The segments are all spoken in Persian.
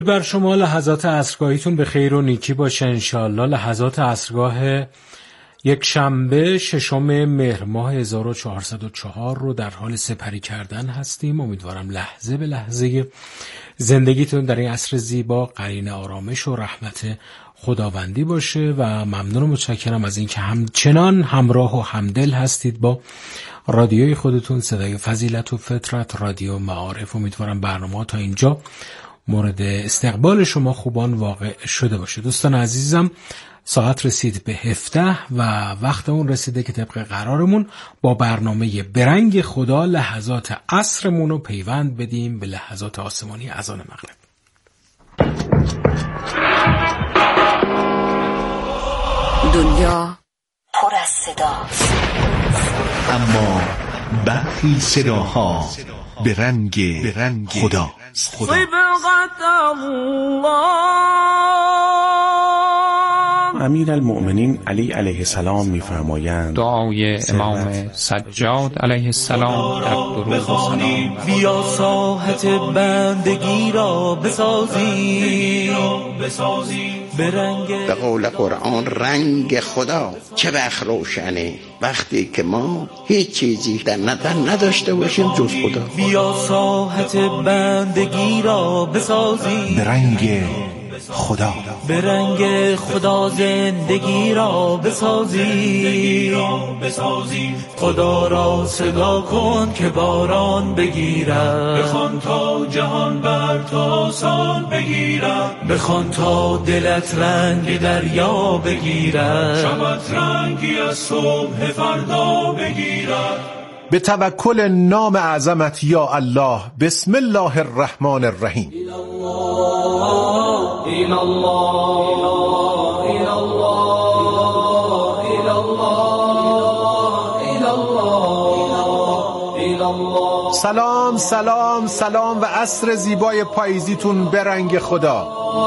بر شما لحظات عصرگاهیتون به خیر و نیکی باشه انشالله. لحظات عصرگاه یک شنبه 6 مهر ماه 1404 رو در حال سپری کردن هستیم. امیدوارم لحظه به لحظه زندگیتون در این عصر زیبا قرین آرامش و رحمت خداوندی باشه و ممنون و متشکرم از اینکه همچنان همراه و همدل هستید با رادیوی خودتون، صدای فضیلت و فطرت، رادیو معارف. امیدوارم برنامه تا اینجا مورد استقبال شما خوبان واقع شده باشه. دوستان عزیزم، ساعت رسید به 17 و وقت اون رسیده که طبق قرارمون با برنامه برنگ خدا لحظات عصرمون رو پیوند بدیم به لحظات آسمانی اذان مغرب. دنیا پر از صداست، اما برخی صداها به رنگ خدا. امیرالمؤمنین علی علیه السلام می‌فرمایند دعای امام سجاد علیه السلام در درود و سلام: بیا ساحت بندگی را بسازی به قول قرآن رنگ خدا چه وقت روشنه، وقتی که ما هیچ چیزی در نظر نداشته باشیم جز خدا. بیا ساحت بندگی را بسازی به رنگ خدا، به رنگ خدا زندگی را بسازی. خدا را صدا کن که باران بگیرد، بخوان تا جهان بر تا سان بگیرد، بخوان تا دلت رنگ دریا بگیرد، شبت رنگی از صبح فردا بگیرد. به توکل نام اعظمت یا الله. بسم الله الرحمن الرحیم. سلام سلام سلام و عصر زیبای پاییزیتون به رنگ خدا.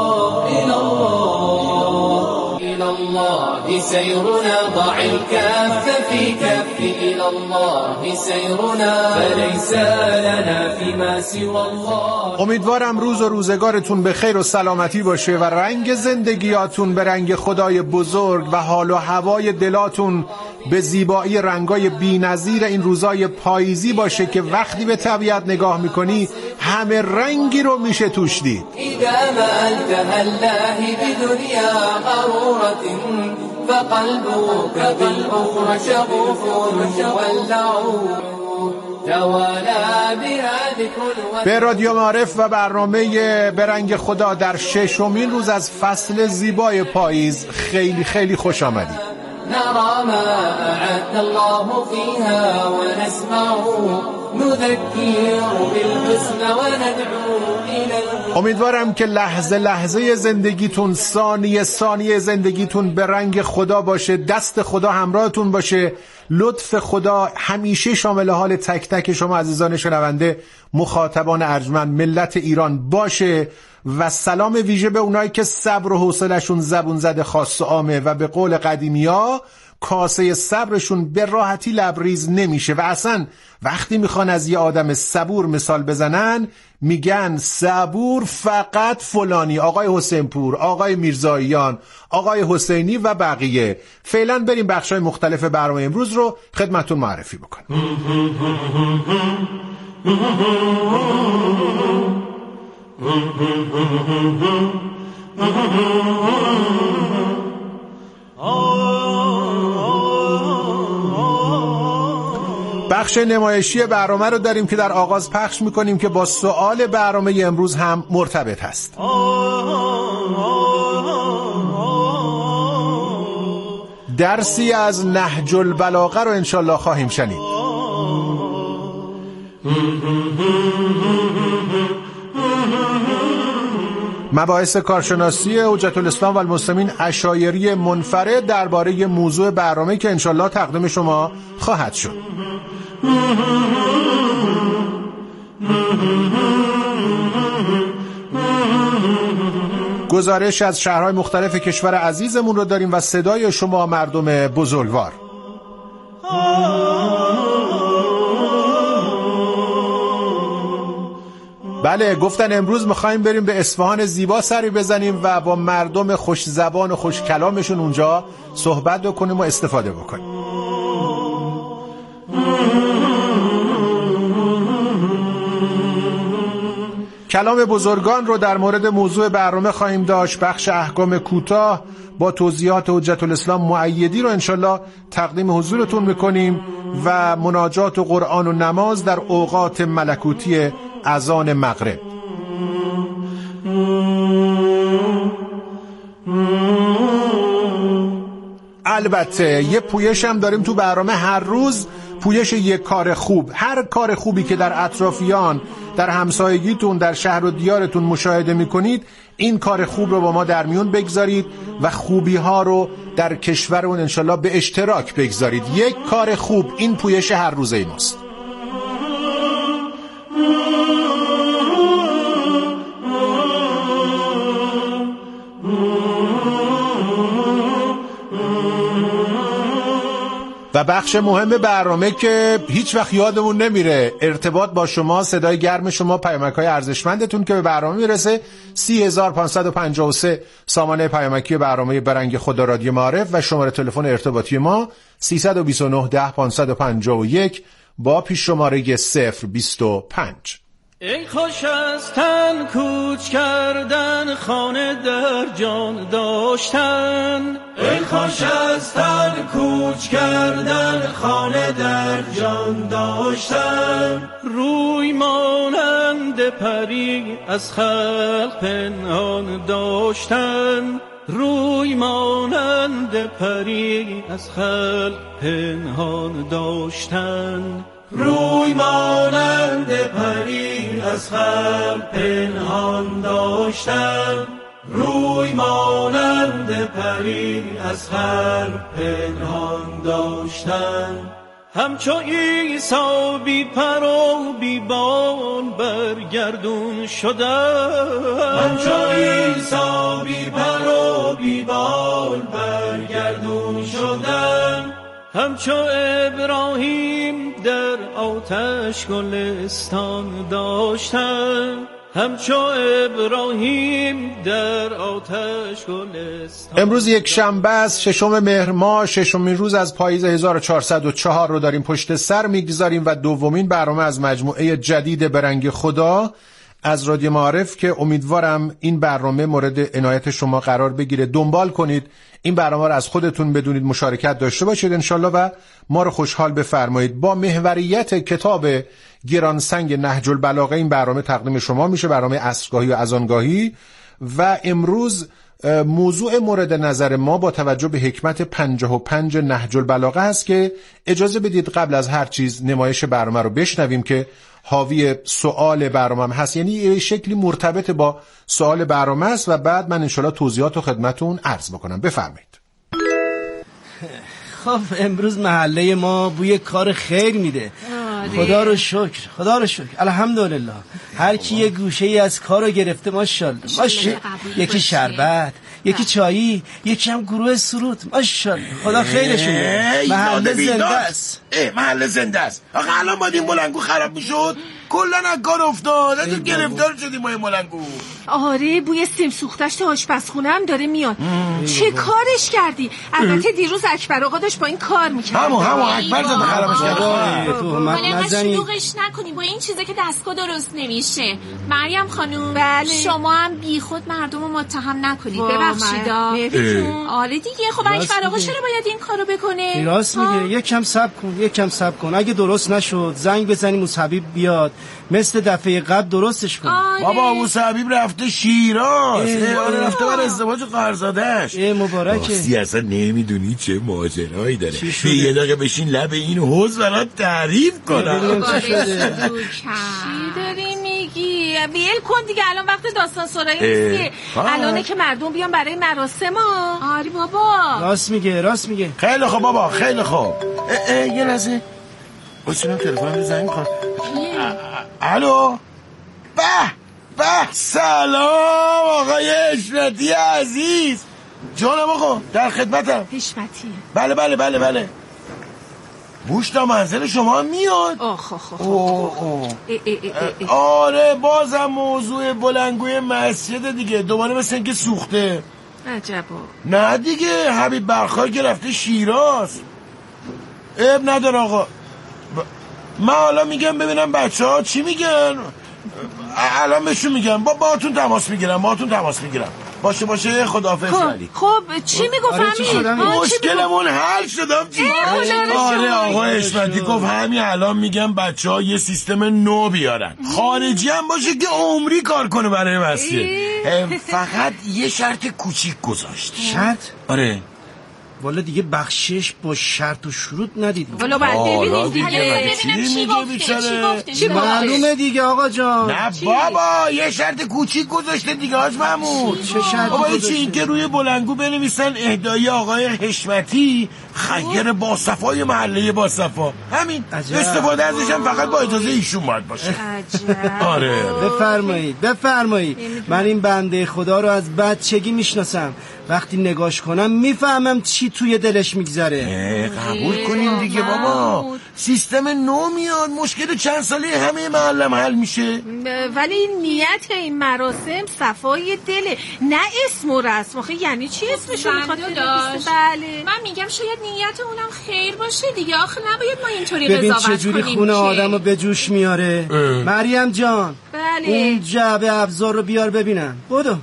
إلى الله سيرنا ضع الكف في كف إلى الله سيرنا فليس لنا فيما سوى الله. امیدوارم روز و روزگارتون به خیر و سلامتی باشه و رنگ زندگیاتون به رنگ خدای بزرگ و حال و هوای دلاتون به زیبایی رنگای بی‌نظیر این روزای پاییزی باشه که وقتی به طبیعت نگاه میکنی همه رنگی رو میشه توش دید. إذا ما انتهى الله بدنيا غرورة فقلبك بالأخرى شغوف واللعور به رادیو معارف و برنامه برنگ خدا در 6مین روز از فصل زیبای پاییز خیلی خیلی خوش آمدید. نرى ما أعد الله فيها ونسمع نذكر بالحسن وندعو إلى. امیدوارم که لحظه لحظه زندگیتون، ثانیه ثانیه زندگیتون به رنگ خدا باشه، دست خدا همراهتون باشه، لطف خدا همیشه شامل حال تک تک شما عزیزان شنونده مخاطبان ارجمند ملت ایران باشه و سلام ویژه به اونایی که صبر و حوصله‌شون زبون زده خاص و عامه و به قول قدیمی‌ها کاسه صبرشون به راحتی لبریز نمیشه و اصلا وقتی میخوان از یه آدم صبور مثال بزنن میگن صبور فقط فلانی، آقای حسین پور، آقای میرزاییان، آقای حسینی و بقیه. فعلا بریم بخشای مختلف برنامه امروز رو خدمتتون معرفی بکنم. بخش نمایشی برنامه رو داریم که در آغاز پخش میکنیم که با سؤال برنامه امروز هم مرتبط هست. درسی از نهج البلاغه رو انشالله خواهیم شنید. مباحث کارشناسی حجت الاسلام و المسلمین اشاعری منفرد درباره موضوع برنامه که انشالله تقدیم شما خواهد شد. گزارش از شهرهای مختلف کشور عزیزمون رو داریم و صدای شما مردم بزرگوار. بله گفتن امروز میخوایم بریم به اصفهان زیبا سری بزنیم و با مردم خوش زبان و خوش کلامشون اونجا صحبت بکنیم و استفاده بکنیم. کلام بزرگان رو در مورد موضوع برنامه خواهیم داشت. بخش احکام کوتاه با توضیحات حجت الاسلام مؤیدی رو انشالله تقدیم حضورتون میکنیم و مناجات و قرآن و نماز در اوقات ملکوتی اذان مغرب. البته یه پویش هم داریم تو برنامه هر روز، پویش یک کار خوب. هر کار خوبی که در اطرافیان، در همسایگیتون، در شهر و دیارتون مشاهده میکنید، این کار خوب رو با ما در میون بگذارید و خوبی ها رو در کشورمون انشالله به اشتراک بگذارید. یک کار خوب، این پویش هر روزه ماست. و بخش مهم برنامه که هیچ وقت یادمون نمیره، ارتباط با شما، صدای گرم شما، پیامک‌های ارزشمندتون که به برنامه میرسه. 30553 سامانه پیامکی برنامه برنگ خدا رادیو معارف و شماره تلفن ارتباطی ما 329 10 551 با پیش شماره 025. ای خوش از تن کوچ کردن، خانه در جان داشتن. ای خوش از تن کوچ کردن، خانه در جان داشتن. روی مانند پری از خلق پنهان داشتن. روی مانند پری از خلق پنهان داشتن. روی مانند پری از خلق پنهان داشتن. روی مانند پری از خلق پنهان داشتن. همچو عیسی بی پر و بی بال برگردون شدن. همچو عیسی بی پر و بی بال برگردون شدن. همچو ابراهیم در آتش گلستان داشتن. همچو ابراهیم در آتش گلستان. امروز یک شنبه است، 6 مهر ماه، 6مین روز از پاییز 1404 رو داریم پشت سر میگذاریم و دومین برنامه از مجموعه جدید برنگ خدا از رادیو معارف که امیدوارم این برنامه مورد عنایت شما قرار بگیره. دنبال کنید این برنامه رو، از خودتون بدونید، مشارکت داشته باشید انشالله و ما رو خوشحال بفرمایید. با محوریت کتاب گرانسنگ نهج البلاغه این برنامه تقدیم شما میشه، برنامه عصرگاهی و اذانگاهی. و امروز موضوع مورد نظر ما با توجه به حکمت 55 نهج البلاغه است که اجازه بدید قبل از هر چیز نمایش برنامه رو بشنویم که حاوی سوال برنامه هست، یعنی شکلی مرتبط با سوال برنامه است و بعد من انشالله توضیحات و خدمتون عرض بکنم. بفرمایید. خب امروز محله ما بوی کار خیر میده. خدا رو شکر، خدا رو شکر، الحمدلله. هر کی یه گوشه ای از کارو گرفته ماشاءالله. یکی شربت، یکی چایی، یکی هم گروه سرود. ماشاءالله خدا خیرشون بده. محله زنده است. محله زنده است. آخه الان باید این بلنگو خراب میشد، کلا از کار افتاد. تو گرفتار شدیم ما این بلنگو. آره بوی سیم سوختش تا آشپزخونه هم داره میاد. چه کارش کردی؟ البته دیروز اکبر آقا داشت با این کار میکرد. همون اکبر زده خرابش کرد. شلوغش نکنی با این چیزا که دستگاه درست نمیشه. مریم خانوم بله. شما هم بی خود مردم رو متهم نکنید. ببخشید. آره دیگه. خب اکبر آقا چرا باید این کارو بکنه؟ راست میگه. یکم صبر کن، اگه درست نشد زنگ بزنیم موسحبیب بیاد مثل دفعه قبل درستش کن. بابا موسحبیب رفته شیراز، رفته بر ازدواج خواهرزاده‌اش. مبارکه. راستی اصلا نمیدونی چه ماجرایی داره. یه دقیقه بشین لب این حوض برات تعریف کنم. چی داری میگی؟ ویل کن دیگه، الان وقت داستان سرایی نیست. الانه که مردم بیان برای مراسم. آری بابا راست میگه. خیلی خوب بابا، خیلی خوب. یه لحظه بسیدم تلفن رو زنگ کن. الو. به سلام آقای حشمتی عزیز. جانم آقا، در خدمتم. حشمتی. بله. بوش تا منزل شما میاد. آره بازم موضوع بلنگوی مسجد دیگه دوباره مثل اینکه سوخته. عجبا. نه دیگه حبیب برخای که رفته شیراز. عیب نداره آقا. من حالا میگم ببینم بچه ها چی میگن. الان بهشون میگم باهاتون تماس میگیرم. باشه خداحافظ علی. خب چی میگفت همین؟ مشکلمون حل شد. آره آقا حشمتی گفت همین الان میگم بچه ها یه سیستم نو بیارن، خارجی هم باشه که عمری کار کنه برای مسجد. فقط یه شرط کوچیک گذاشت. شرط؟ آره والا دیگه بخشش با شرط و شروط ندیدیم. والا بعد ببینیم دیگه چی معلومه دیگه آقا جان. نه بابا یه شرط کوچیک گذاشته دیگه حاج محمود. چه شرطی بابا گذاشته؟ این که روی بلنگو بنویسن اهدای آقای حشمتی خیر باصفای محله باصفا. همین استفاده ازش هم فقط با اجازه ایشون باید باشه. آره بفرمایید. من این بنده خدا رو از بچگی میشناسم. وقتی نگاش کنم میفهمم چی توی دلش میگذره. قبول کنین دیگه بابا. سیستم نو میاد، مشکل چند ساله همه محلم حل میشه. ولی نیت این مراسم صفای دله، نه اسم و رسم. آخه یعنی چی اسمشو میخواد داشت؟ بله من میگم شاید نیت اونم خیر باشه دیگه. آخه نباید ما اینطوری قضاوت کنیم. ببین چجوری خونه آدمو به جوش میاره. مریم جان بله اون جعبه ابزار رو بیار ببینم. بدو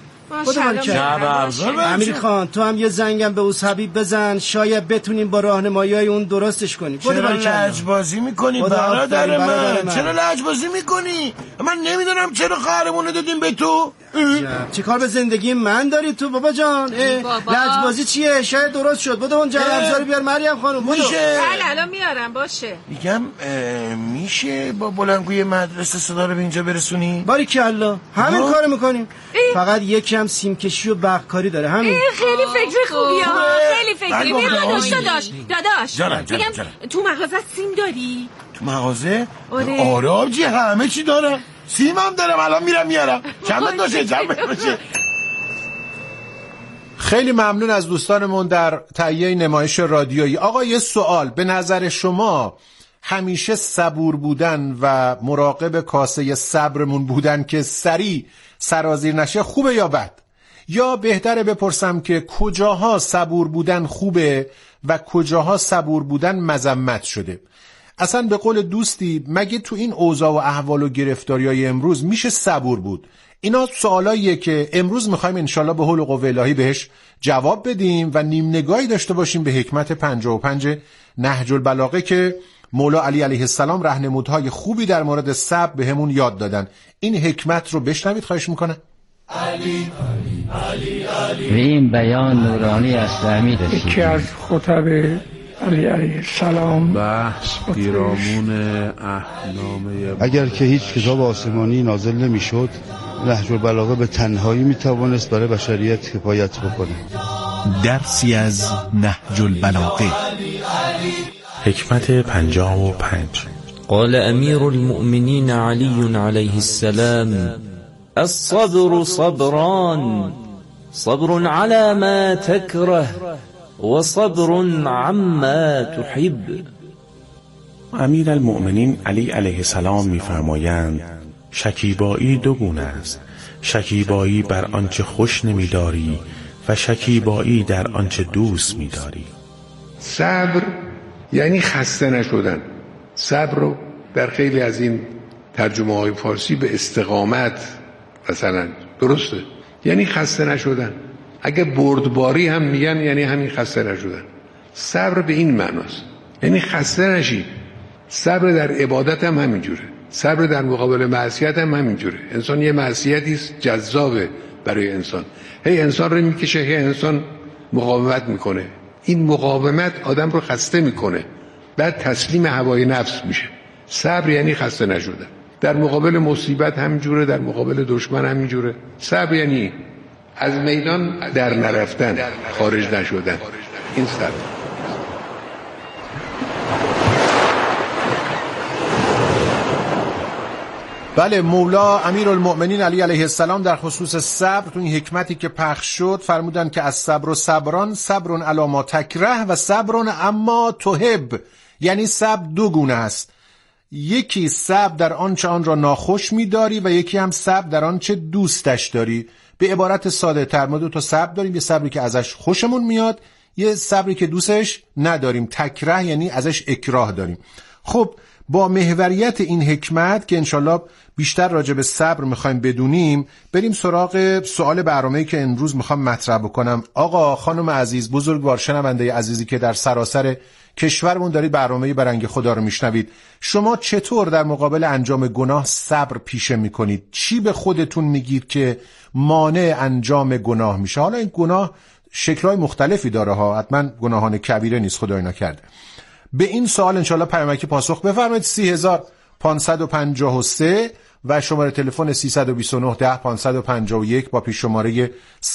امیر خان تو هم یه زنگم به اوس حبیب بزن، شاید بتونیم با راهنمایی‌های اون درستش کنیم. چرا لجبازی میکنی برادر من؟ چرا لجبازی میکنی؟ من نمیدونم چرا خواهرمونو دادیم به تو. چه کار به زندگی من داری تو بابا جان؟ لجبازی چیه؟ شاید درست شد. بدو اون جعبه ابزار بیار مریم خانم. میشه؟ بله الان میارم. باشه میگم میشه با بلنگوی مدرسه صدا رو به اینجا برسونی؟ باریکالله همین کارو میکنیم. فقط یکم سیمکشی و برقکاری داره همین. خیلی فکر خوبیه ها. خیلی فکری. داداش میگم تو مغازه سیم داری؟ تو مغازه؟ آره آبجی همه چی داره. سیم هم دارم الان میرم میارم. چند باشه. خیلی ممنون از دوستانمون در تهیه نمایش رادیویی. آقا یه سوال، به نظر شما همیشه صبور بودن و مراقب کاسه صبرمون بودن که سریع سرازیر نشه خوبه یا بد؟ یا بهتره بپرسم که کجاها صبور بودن خوبه و کجاها صبور بودن مذمت شده؟ اصلا به قول دوستی مگه تو این اوضاع و احوال و گرفتاریای امروز میشه صبور بود؟ اینا سوالاییه که امروز میخوایم انشالله به حول و قوه الهی بهش جواب بدیم و نیم نگاهی داشته باشیم به حکمت 55 نهج البلاغه که مولا علی علیه السلام راهنمودهای خوبی در مورد صبر به همون یاد دادن. این حکمت رو بشنوید خواهش میکنم. و این بیان نورانی است امیر رسید. یکی از خطب علی علیه السلام بحث پیرامون اهنامه. اگر که هیچ کتاب آسمانی نازل نمیشد، نهج البلاغه به تنهایی میتوانست برای بشریت کفایت بکنه. درسی از نهج البلاغه. حکمت 55. قال امیر المؤمنین علی علیه السلام: الصبر صبران، صبر على ما تكره و صبر عما تحب. امیر المؤمنین علی علیه السلام می‌فرمایند شکیبایی دو گونه است: شکیبایی بر آنچه خوش نمی‌داری و شکیبایی در آنچه دوست می‌داری. صبر یعنی خسته نشدن. صبر رو در خیلی از این ترجمه های فارسی به استقامت مثلا درسته، یعنی خسته نشدن. اگه بردباری هم میگن یعنی همین خسته نشدن. صبر به این معناست، یعنی خسته نشی. صبر در عبادت هم همینجوره، صبر در مقابل معصیت هم همینجوره. انسان یه معصیتی است جذابه برای انسان، هی انسان رو میکشه، هی انسان مقاومت میکنه. این مقاومت آدم رو خسته میکنه، بعد تسلیم هوای نفس میشه. صبر یعنی خسته نشدن. در مقابل مصیبت همینجوره، در مقابل دشمن همینجوره. صبر یعنی از میدان در نرفتن، خارج نشدن. این صبر. بله، مولا امیرالمؤمنین علی علیه السلام در خصوص صبر تو این حکمتی که پخش شد فرمودن که از صبر و صبران صبرون علی ما تکره و صبرون اما تحب، یعنی صبر دو گونه است. یکی صبر در آنچه آن را ناخوش می‌داری و یکی هم صبر در آنچه دوستش داری. به عبارت ساده تر ما دو تا صبر داریم، یه صبری که ازش خوشمون میاد، یه صبری که دوستش نداریم، تکره یعنی ازش اکراه داریم. خب با محوریت این حکمت که انشالله بیشتر راجع به صبر میخوایم بدونیم، بریم سراغ سوال برنامه‌ای که امروز میخوام مطرح بکنم. آقا خانم عزیز، بزرگوار شنونده عزیزی که در سراسر کشورمون دارید برنامه برنگ خدا رو میشنوید، شما چطور در مقابل انجام گناه صبر پیشه میکنید؟ چی به خودتون میگید که مانع انجام گناه میشه؟ حالا این گناه شکل‌های مختلفی داره ها، حتما گناهان کبیره نیست، خدای نکرده. به این سوال انشالله پیامکی پاسخ بفرمایید. 30553 و شماره تلفن 329 10 551 با پیش شماره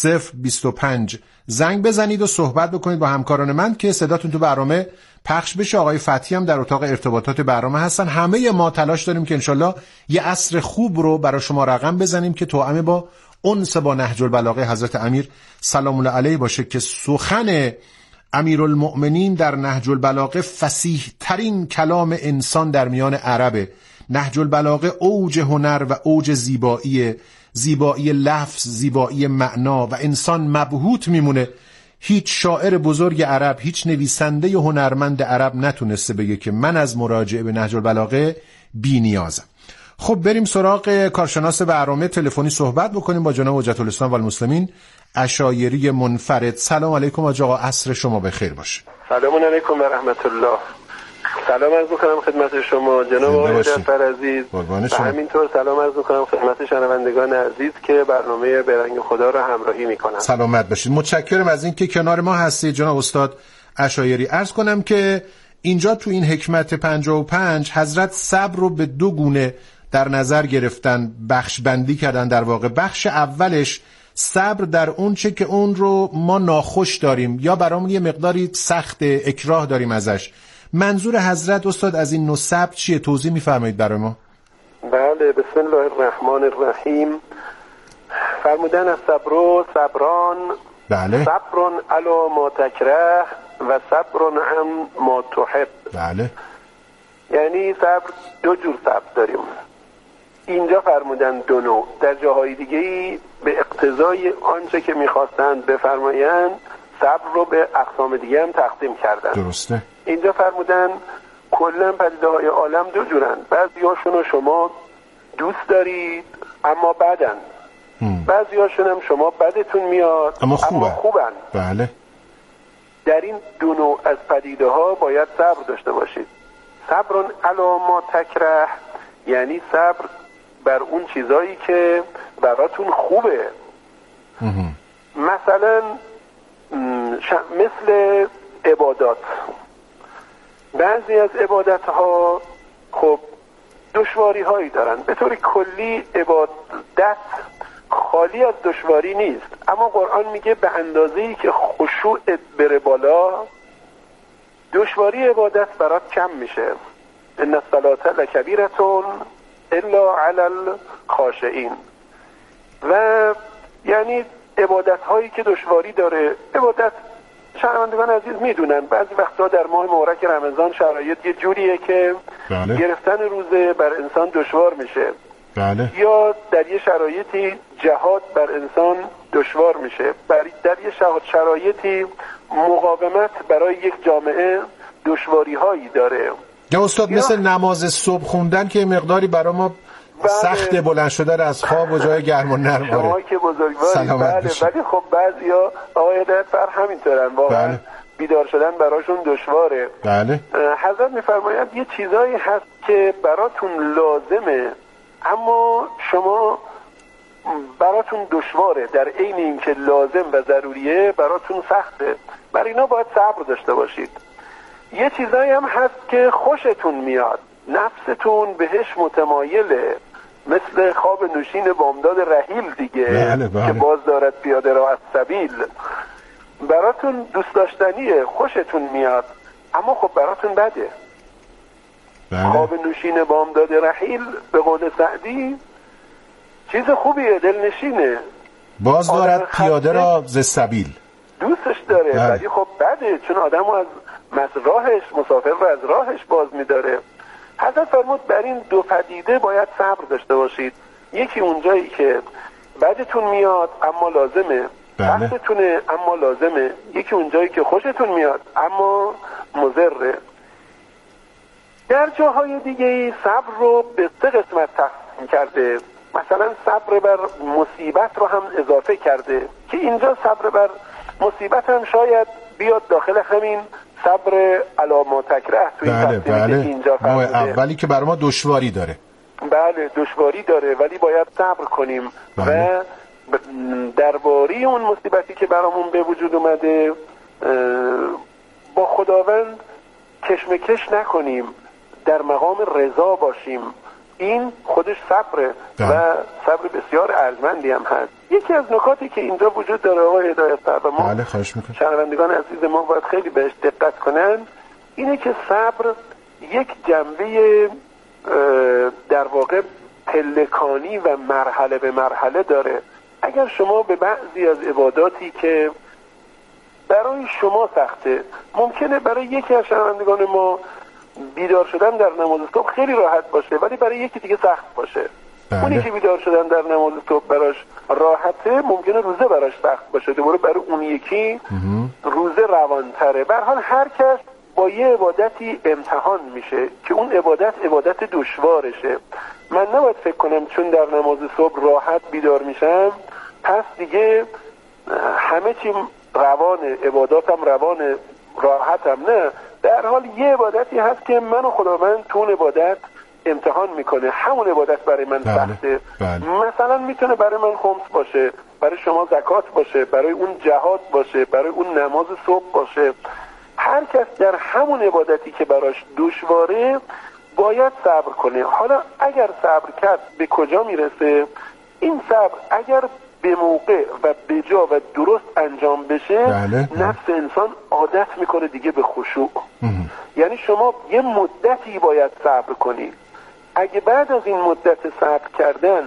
025 زنگ بزنید و صحبت بکنید با همکاران من که صداتون تو برنامه پخش بشه. آقای فتحی هم در اتاق ارتباطات برنامه هستن. همه ما تلاش داریم که انشالله یه عصر خوب رو برای شما رقم بزنیم که توأم با انس با نهج البلاغه حضرت امیر سلام الله علیه باشه که سخن امیرالمؤمنین در نهج البلاغه فصیح ترین کلام انسان در میان عربه. نهج البلاغه اوج هنر و اوج زیبایی لفظ، زیبایی معنا و انسان مبهوت میمونه. هیچ شاعر بزرگ عرب، هیچ نویسنده هنرمند عرب نتونسته بگه که من از مراجعه به نهج البلاغه بی نیازم. خب بریم سراغ کارشناس برنامه، تلفنی صحبت بکنیم با جناب حجت الاسلام و المسلمین عشایری منفرد. سلام علیکم آقا، عصر شما بخیر باشه. سلام علیکم و رحمت الله. سلام عرض می‌کنم خدمت شما جناب آقای جعفر عزیز و همینطور سلام عرض می‌کنم خدمت شنوندگان عزیز که برنامه برنگ خدا را همراهی می‌کنن. سلامت باشید. متشکرم از اینکه کنار ما هستید جناب استاد عشایری. عرض کنم که اینجا تو این حکمت 55 حضرت صبر رو به دو گونه در نظر گرفتن، بخش بندی کردن. در واقع بخش اولش صبر در اون چه که اون رو ما ناخوش داریم یا برامون یه مقداری سخت اکراه داریم ازش. منظور حضرت استاد از این نوع صبر چیه؟ توضیح می‌فرمایید برای ما؟ بله، بسم الله الرحمن الرحیم. فرمودن از صبر و صبران، بله، صبرون علی ما تکره و صبرون عن ما تحب. بله، یعنی صبر دو جور صبر داریم. اینجا فرمودن دو نوع، در جاهای دیگه به اقتضای آنچه که میخواستند بفرمایند صبر رو به اقسام دیگه هم تقسیم کردن. درسته. اینجا فرمودن کلا پدیده های عالم دو جورن، بعضی هاشون رو شما دوست دارید اما بدن، بعضی هاشون هم شما بدتون میاد اما خوبن. بله. در این دو نوع از پدیده ها باید صبر داشته باشید. صبرون علی ما تکره یعنی صبر بر اون چیزایی که براتون خوبه. مثلا مثل عبادات، بعضی از عبادت ها خب دشواری هایی دارن. به طور کلی عبادت خالی از دشواری نیست، اما قرآن میگه به اندازه‌ای که خشوعت بره بالا دشواری عبادت برات کم میشه. ان الصلاة لکبیرة الا علی الخاشعین. و یعنی عبادت هایی که دشواری داره، عبادت شنوندگان عزیز میدونن بعضی وقتا در ماه مبارک رمضان شرایط یه جوریه که بله. گرفتن روزه بر انسان دشوار میشه. بله. یا در یه شرایطی جهاد بر انسان دشوار میشه، در یه شرایطی مقاومت برای یک جامعه دشواری هایی داره. یا استاد مثل نماز صبح خوندن که مقداری برای ما سخت بلند شده از خواب و جای گرم و نرم. شما که بزرگواری. بله، ولی خب بعضیا آقای هدایتفر همینطورن، واقعا بله. بیدار شدن براشون دشواره. بله. حضرت میفرماید یه چیزایی هست که براتون لازمه اما شما براتون دشواره، در عین اینکه لازم و ضروریه براتون سخته، برای اینا باید صبر داشته باشید. یه چیزایی هم هست که خوشتون میاد، نفستون بهش متمایله، مثل خواب نوشین بامداد رحیل دیگه. بله بله. که باز دارد پیاده را از سبیل، براتون دوست داشتنیه، خوشتون میاد، اما خب براتون بده. بله. خواب نوشین بامداد رحیل به قول سعدی چیز خوبیه، دلنشینه، باز دارد پیاده را ز سبیل، دوستش داره، بله. ولی خب بده، چون آدمو از مسافر رو از راهش باز می‌داره. حضرت فرمود بر این دو پدیده باید صبر داشته باشید. یکی اونجایی که بدتون میاد اما لازمه، وقتتونه اما لازمه. یکی اونجایی که خوشتون میاد اما مضره. در جاهای دیگه صبر رو به 3 قسمت تقسیم کرده. مثلا صبر بر مصیبت رو هم اضافه کرده که اینجا صبر بر مصیبت هم شاید بیاد داخل همین صبر علی ما تکره توی بله. اینجا اولی که برای ما دشواری داره. بله دشواری داره ولی باید صبر کنیم و درباره اون مصیبتی که برامون به وجود اومده با خداوند کشمکش نکنیم، در مقام رضا باشیم. این خودش صبره و صبر بسیار ارجمندی هم هست. یکی از نکاتی که اینجا وجود داره آقای هدایت‌فرما و ما شنوندگان عزیز ما باید خیلی بهش دقت کنن، اینه که صبر یک جنبه در واقع پلکانی و مرحله به مرحله داره. اگر شما به بعضی از عباداتی که برای شما سخته، ممکنه برای یکی از شنوندگان ما بیدار شدن در نماز صبح خیلی راحت باشه ولی برای یکی دیگه سخت باشه. اونی که بیدار شدن در نماز صبح براش راحته ممکنه روزه براش سخت باشه، دوباره برای اون یکی روزه روانتره. به هر حال هر کس با یه عبادتی امتحان میشه که اون عبادت دشوارشه. من نباید فکر کنم چون در نماز صبح راحت بیدار میشم پس دیگه همه چی روانه، عباداتم روانه، راحتم. نه، در حال یه عبادتی هست که منو خداوند تو اون عبادت امتحان میکنه. همون عبادت برای من سخته. مثلا میتونه برای من خمس باشه، برای شما زکات باشه، برای اون جهاد باشه، برای اون نماز صبح باشه. هر کس در همون عبادتی که براش دشواره باید صبر کنه. حالا اگر صبر کرد به کجا میرسه؟ این صبر اگر به موقع و به جا و درست انجام بشه نفس انسان عادت میکنه دیگه به خشوع. یعنی شما یه مدتی باید صبر کنی. اگه بعد از این مدت صبر کردن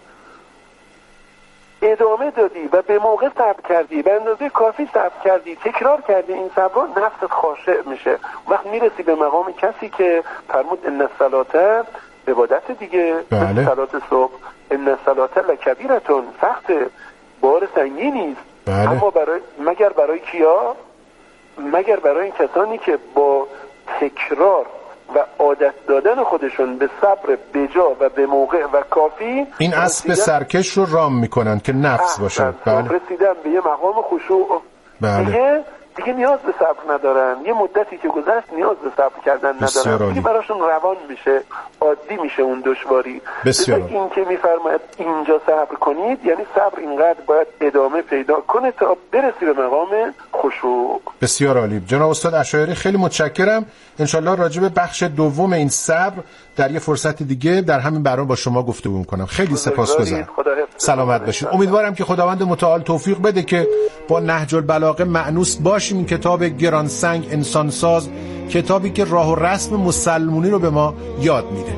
ادامه دادی و به موقع صبر کردی، به اندازه کافی صبر کردی، تکرار کردی این صبر رو، نفست خاشع میشه. وقت میرسی به مقام کسی که فرمود ان الصلاه عبادت دیگه، صلات صبح ان الصلاه لکبیرتون، سخت بار سنگینی است. اما مگر برای کیا؟ مگر برای این کسانی که با تکرار و عادت دادن خودشون به صبر بجا و به موقع و کافی این اسب سرکش رو رام میکنن که نفس باشه. رسیدن به یه مقام خشوع. دیگه نیاز به صبر ندارن. یه مدتی که گذشت نیاز به صبر کردن ندارن. دیگه براشون روان میشه، عادی میشه اون دشواری. این که میفرماید اینجا صبر کنید، یعنی صبر اینقدر باید ادامه پیدا کنه تا برسی به مقام خشوع. بسیار عالی. جناب استاد اشایری خیلی متشکرم. انشالله راجع به بخش دوم این صبر در یه فرصت دیگه در همین برنامه با شما گفتگو می‌کنم. خیلی سپاسگزارم. سلامت باشید. امیدوارم که خداوند متعال توفیق بده که با نهج البلاغه مأنوس باشیم. این کتاب گرانسنگ انسانساز، کتابی که راه و رسم مسلمونی رو به ما یاد میده.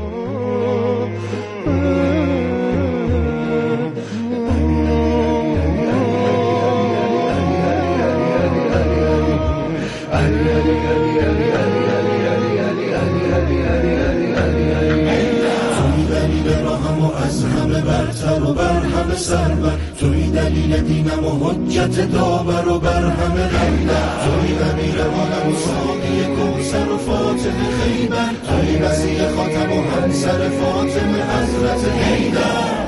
برتر و بر همه سربر، توی دلیل دینم و حجت داور و بر همه غیبر، توی امیر عالم و ساقی کوثر و فاتح خیبر، توی مسیح خاتم و همسر فاطمه حضرت حیدر.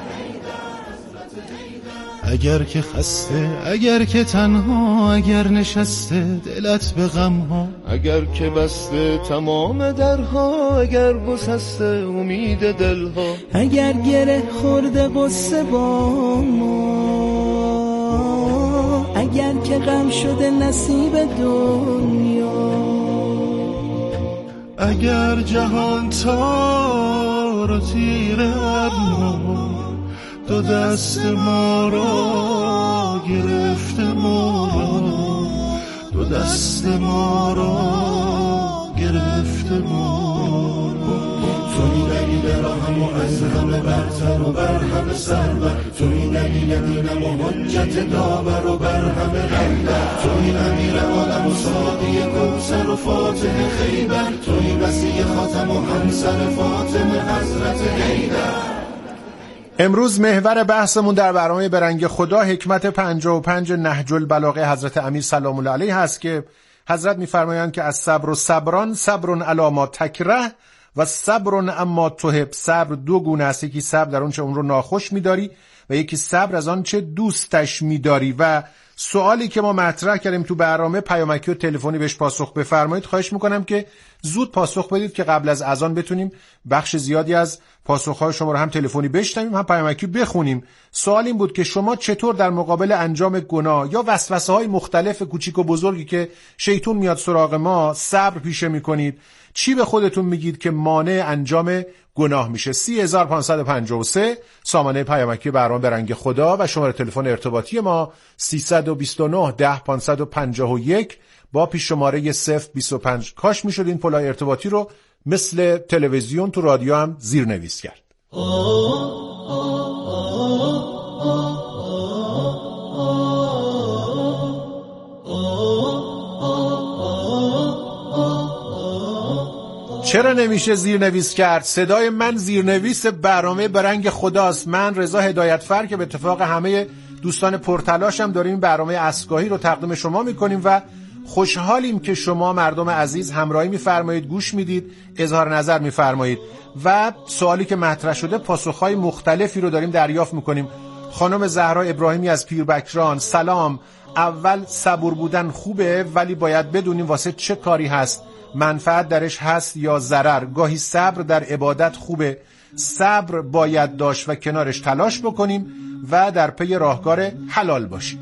اگر که خسته، اگر که تنها، اگر نشسته دلت به غم ها، اگر که بسته تمام درها، اگر گسسته امید دلها، اگر گره خورده قصه با ما، اگر که غم شده نصیب دنیا، اگر جهان تار و تیر ابرها دو دست ما را گرفته، ما را دو دست ما را گرفته، ما را توی توی راهم و از همه برتر و بر همه سرور، توی دلیل دینم و حجت داور و بر همه غیبت، توی امیر عالم و ساقی کوثر و فاتح خیبر، توی مسیح خاتم و همسر فاطمه حضرت حیدر. امروز محور بحثمون در برنامه برنگ خدا حکمت 55 نهج البلاغه حضرت امیر سلام الله علیه هست که حضرت می‌فرمایند که از صبر و صبران صبر علی ما تکره و صبر اما تحب. صبر دو گونه است، یکی صبر در آنچه اون رو ناخوش می‌داری و یکی صبر از آنچه دوستش می‌داری. و سوالی که ما مطرح کردیم تو برنامه پیامکی و تلفنی بهش پاسخ بفرمایید. خواهش میکنم که زود پاسخ بدید که قبل از اذان بتونیم بخش زیادی از پاسخ‌های شما رو هم تلفنی بشنویم هم پیامکی بخونیم. سوال این بود که شما چطور در مقابل انجام گناه یا وسوسه‌های مختلف کوچیک و بزرگی که شیطان میاد سراغ ما صبر پیشه میکنید؟ چی به خودتون میگید که مانع انجام گناه میشه؟ 3553 سامانه پیامکی برنامه برنگ خدا و شماره تلفن ارتباطی ما 329 10 551 با پیش شماره 025. کاش میشد این پلای ارتباطی رو مثل تلویزیون تو رادیو هم زیرنویس کرد. چرا نمیشه زیرنویس کرد؟ صدای من زیرنویس برنامه برنگ خداست. من رضا هدایتفر که به اتفاق همه دوستان پرتلاشم داریم این برنامه اصرگاهی رو تقدیم شما میکنیم و خوشحالیم که شما مردم عزیز همراهی میفرمایید، گوش میدید، اظهار نظر میفرمایید و سوالی که مطرح شده پاسخهای مختلفی رو داریم دریافت میکنیم. خانم زهرا ابراهیمی از پیربکران: سلام، اول صبور بودن خوبه ولی باید بدونیم واسه چه کاری هست، منفعت درش هست یا ضرر. گاهی صبر در عبادت خوبه، صبر باید داشت و کنارش تلاش بکنیم و در پی راهکار حلال باشیم.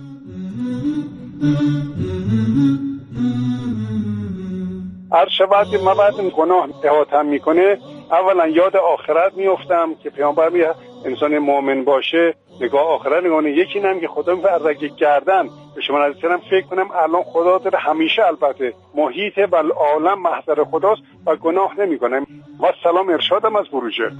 هر شبت من وقتی گناه احاطه میکنه اولا یاد آخرت میافتم که پیامبر میگه انسان مؤمن باشه نگاه آخرت نگاه. یکی نم که خدا فرزگی کردن به شما نزدیکم فکر کنم الان خدا داره همیشه البته محیط و عالم محضر خداست و گناه نمیکنه. و سلام ارشادم از بروجرد.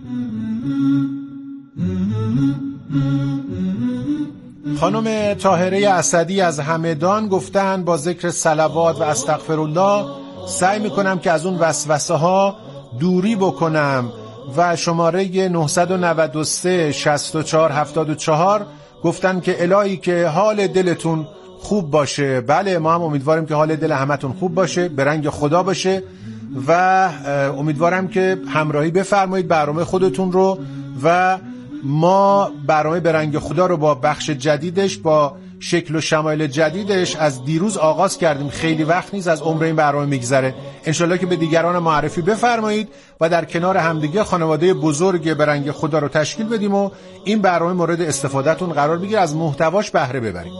خانم طاهره اسدی از همدان گفتن با ذکر صلوات و استغفرالله سعی میکنم که از اون وسوسه ها دوری بکنم و شماره 993 64 74 گفتن که الهی که حال دلتون خوب باشه. بله ما هم امیدواریم که حال دل همتون خوب باشه، به رنگ خدا باشه و امیدوارم که همراهی بفرمایید برنامه خودتون رو و ما برنامه به رنگ خدا رو با بخش جدیدش با شکل و شمایل جدیدش از دیروز آغاز کردیم. خیلی وقت نیست از عمر این برنامه میگذره. انشالله که به دیگران معرفی بفرمایید و در کنار همدیگه خانواده بزرگ به رنگ خدا رو تشکیل بدیم و این برنامه مورد استفادهتون قرار بگیره، از محتواش بهره ببریم.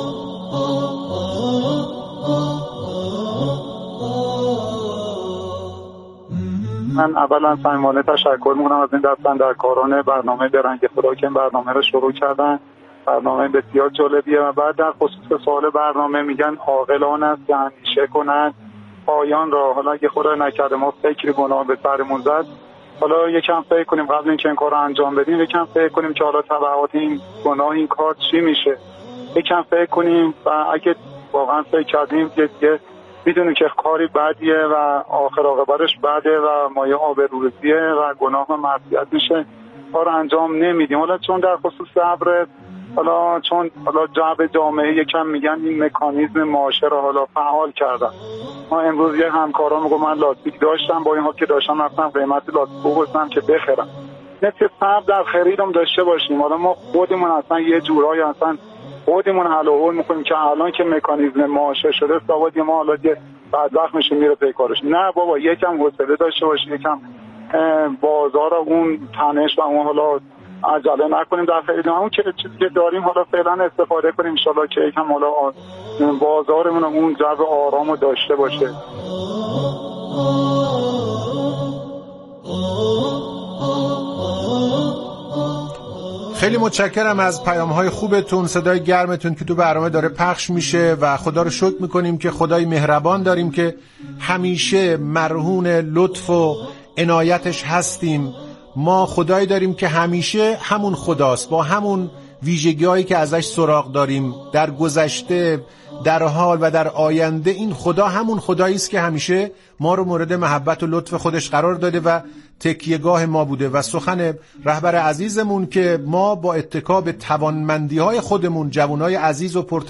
من اولا صمیمانه تشکر می‌کنم از این دستاندرکاران برنامه به رنگ خدا که این برنامه رو شروع کردن. برنامه بسیار جالبیه و بعد در خصوص سوال برنامه میگن عاقلان است که همیشه کنند پایان را. حالا اگه خدا نکرده ما فکری گناه به سرمون زد، حالا یکم فکر کنیم قبل اینکه این کار رو انجام بدیم، یکم فکر کنیم که حالا تبعات این گناه این کار چی میشه، یکم فکر کنیم و اگه واقعا فکر کردیم دیگه میدونیم که کاری بدیه و آخر عاقبتش بده و مایه آبروریزیه و گناه و معصیت میشه، کار انجام نمیدیم. حالا چون در خصوص صبر چون جو جامعه یکم میگن این مکانیزم معاشه رو حالا فعال کردن. ما امروز یه همکارام میگم من لاستیک داشتم، با این حال که داشتم رفتم قیمت لاستیک گفتم که بخرم. مثل صبر در خریدم داشته باشیم. حالا ما خودمون اصلا یه جورایی اصلا خودمون حل و حل میکنیم که الان که مکانیزم معاشه شده سواد ما حالا که بعد وقت میشه میره پی کارش. نه بابا یکم حوصله داشته باشیم، یکم بازار اون تنش و اون حالا عجله نکنیم در خرید همون که چیزی که داریم حالا فعلا استفاده کنیم، ان شاءالله که یکم حالا بازارمون اون جو آرامو داشته باشه. خیلی متشکرم از پیام‌های خوبتون، صدای گرمتون که تو برنامه داره پخش میشه و خدا رو شکر میکنیم که خدای مهربان داریم که همیشه مرهون لطف و عنایتش هستیم ما خدایی داریم که همیشه همون خداست، با همون ویژگی‌هایی که ازش سراغ داریم در گذشته، در حال و در آینده. این خدا همون خدایی است که همیشه ما رو مورد محبت و لطف خودش قرار داده و تکیهگاه ما بوده. و سخن رهبر عزیزمون که ما با اتکا به توانمندی‌های خودمون، جوانای عزیز و